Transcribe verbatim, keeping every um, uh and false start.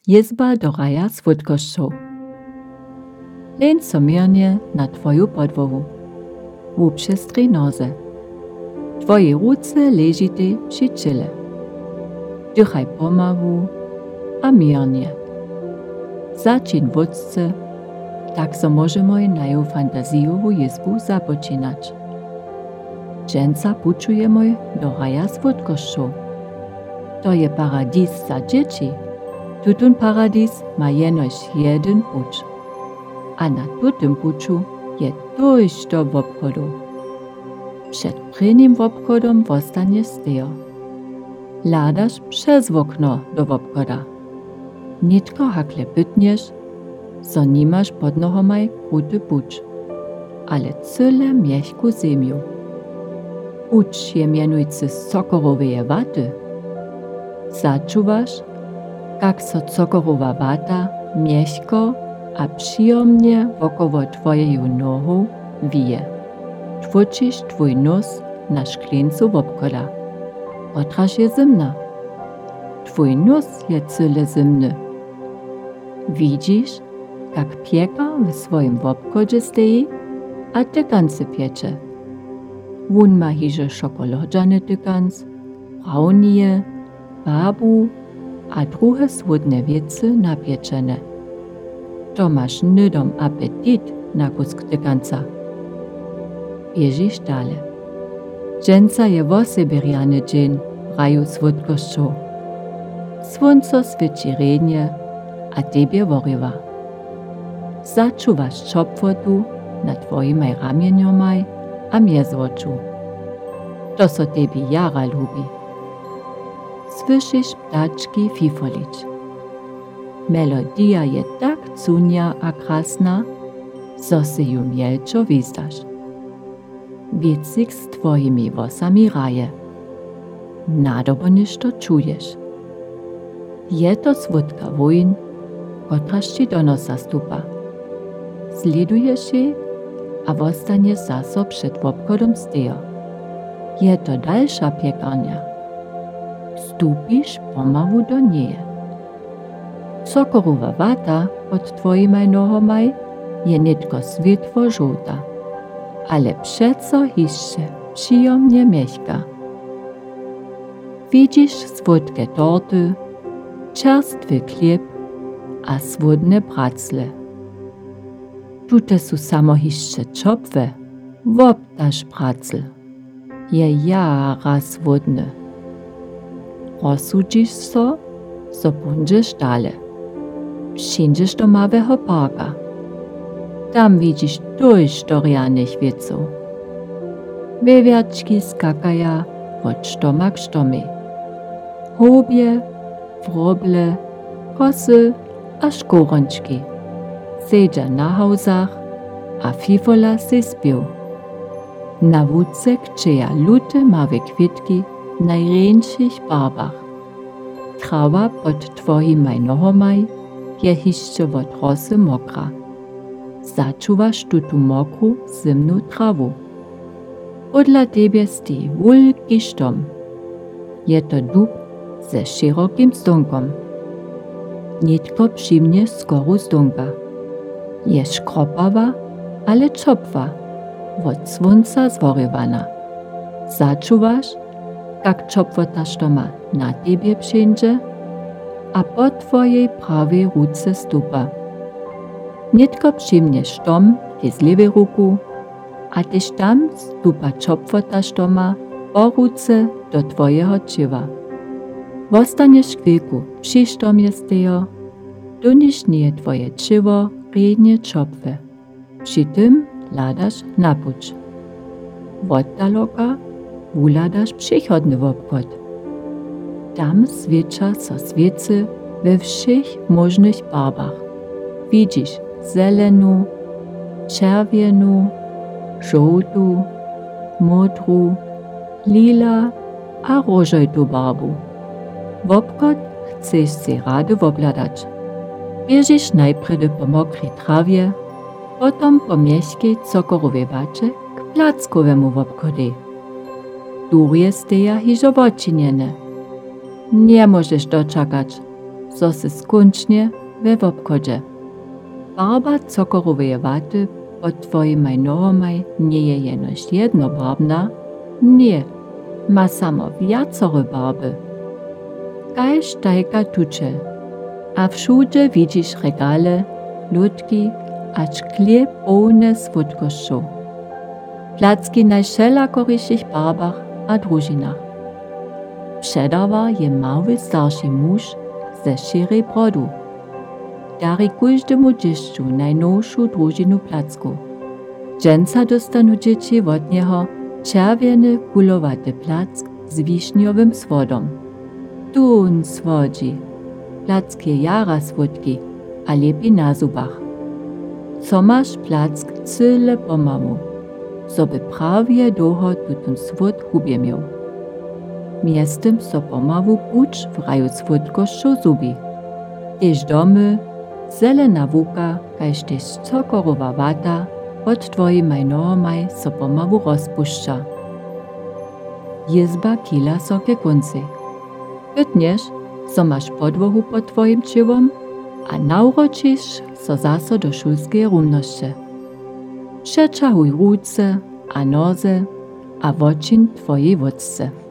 Jezba do raja słodkością. Len so miernie na twoju podłogu. W przestrej noze. Twoje ruce ležite przy ciele. Dychaj pomalu a miernie. Zaczyń wódce, tak so możemy na fantazjową jezbu zapoczynać. Dżęca puczujemy do raja słodkością. To je paradis za dzieci. Tutun paradis ma jenoś jeden pucz. A na tutym puczu je dojść do wobchodu. Przed prynnym wobchodom wostanie stejo. Ladasz przez okno do wobchoda. Nitko hakle pytniesz, so nimasz pod nohomaj kruty pucz, ale cyle miechku ziemiu. Pucz je mianujcy cokoroweje waty. Zaczuwasz, jak so cokorowa wata miechko a przyjemnie wokoło twojej nohu wije. Twórczysz twój nos na szklincu wobchoda, otraż je zimna. Twój nos je cyle zimny. Widzisz, jak pieka w swoim wobchodzie stoi, a tykance piecze. Wun ma hiže šokolodžany tykans, brownie, babu a druhe słodne wiece napieczene. To masz nydom apetit na kusk tykanca. Biežiš dalej. Dżęca je woseberiany dzień w raju słodkością. Słońce świeci rednie, a tebie worywa. Zaczuwasz czopwotu na twoim ramieniomaj a miezwoczu. To so tebi jara lubi. Słyszysz ptaczki fifolić. Melodia je tak cunja a krasna, so se ju mielczo wizdasz. Wiecik z twoimi włosami raje. Nadobo ništo czujesz. Je to słodka wojn, kotraż ci do nosa stupa. Sledujesz jej, a wostanie zaso przed wobchodom stejo. Je to dalsza piekarnia. Stupisz pomału do niej. Cokorowa wata pod twoimi nohomaj je nitko světło żółta, ale przeco jeszcze przyjemnie miechka. Widzisz słodkie torty, czerstwy chleb a słodne pracle. Tute su samo jeszcze czopwe, wobtaż pracl. Je jara słodne. Rozsudzisz so, so pójdziesz dalej. Przyjdziesz do małego parka. Tam widzisz dość dorianych wieców. Wiewiaczki skakają od štoma k štomy. Hobie, wroble, kosy a szkoronczki. Siedzia na hausach a fifola se spił. Na wódce kczeja lute małe kwitki w najręczych barwach. Trawa pod twoimi nohomaj je jeszcze od rosy mokra. Zaczuwasz tutu mokru, zimnu trawu. Odla tebie stoi wielki štom. Je to dub ze szerokim stonkom. Nitko przyjmie skoru stonka. Je škropawa, ale czopwa, od słońca zworywana. Zaczuwasz, jak czopwota štoma na tebie przyjdzie, a po twojej prawej ruce stupa. Nitko przyjmie štom z lewej ruku, a tyś tam stupa czopwota štoma po ruce do twojego čeva. Wostaniesz chwilku przy štomie stejo, doniż nie twoje čevo rednie czopwe. Przy tym ladasz na pucz. Od daloka uladasz przychodny wobchod. Tam świecza so świece we všech możnych barwach. Widzisz zelenu, czerwienu, żółtu, modru, lila a różową barwu. Wobchod chcesz si rady wobladać. Biežiš najpredy po mokrej trawie, potom po miechkiej cokorowej wacie k plackowemu wobchodzie. Durje steja hižo odčinjene. Nie możesz doczekać, zo se skončne we wobchodźe. Barba cukorowej waty pod twoimi nohomaj nie je jenož jednobarbna, nie, ma samo wiacore barby. Kaž tajka tučel, a všude widzisz regale, ludki a šklie pełne słodkością. Placki na všelakoryšich barbach a družinach. Předava je mały starszy muž ze šírej brodu. Dari každemu dzieszczu najnowszą družinu placku. Dżęca dostanu dzieci od niego czerwiony kulowaty plack z wiśniowym swodom. Tun swodzi. Plack je jara słodki, a lepi na zubach. Co masz plack cyle pomału, soby prawie długo tutun swód hubie miał. Miestem so pomału pucz w raju słodkością zubi. Tež domy, zelena wuka, kaž tež cukorowa wata od twojimaj nohomaj so pomału rozpuszcza. Jizba kila so ke konci. Pytniesz, so masz podłohu pod twoim ciłom, a nauročiš so zaso do šulskeje rumnosće. Przeczahuj ruce a noze a wočin twojej wódce.